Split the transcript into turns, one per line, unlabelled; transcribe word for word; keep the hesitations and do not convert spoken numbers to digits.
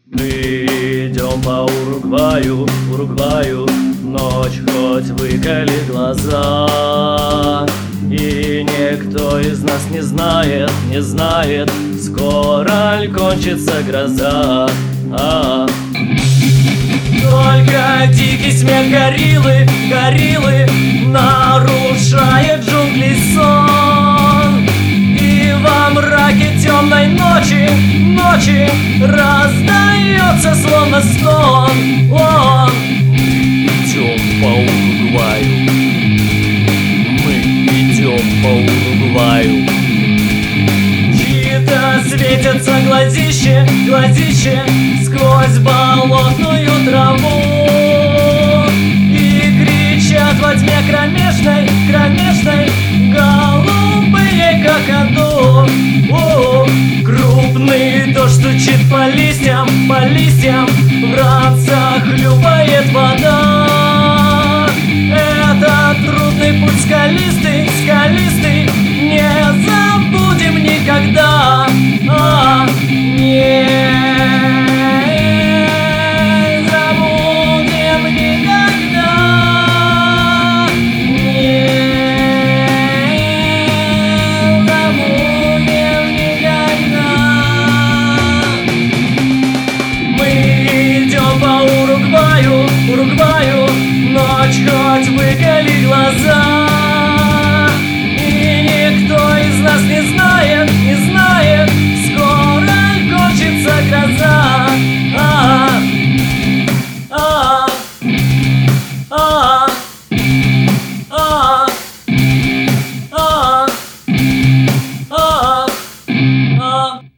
Мы идем по Уругваю, Уругваю, ночь хоть выколи глаза. И никто из нас не знает, не знает, скоро ли кончится гроза. а -а. Только дикий смех гориллы, гориллы нарушает джунгли сон. И во мраке темной ночи, ночи раздается словно стон. Он идем по Уругваю, мы идем по Уругваю. Чьи-то светятся глазище, глазище сквозь болотную траву и кричат во тьме кромешной, кромешной, голубые какаду. О, крупный дождь стучит по листьям, по листьям, в ранцах хлюпает вода. Это трудный путь скалистый, скалистый, не забудем никогда.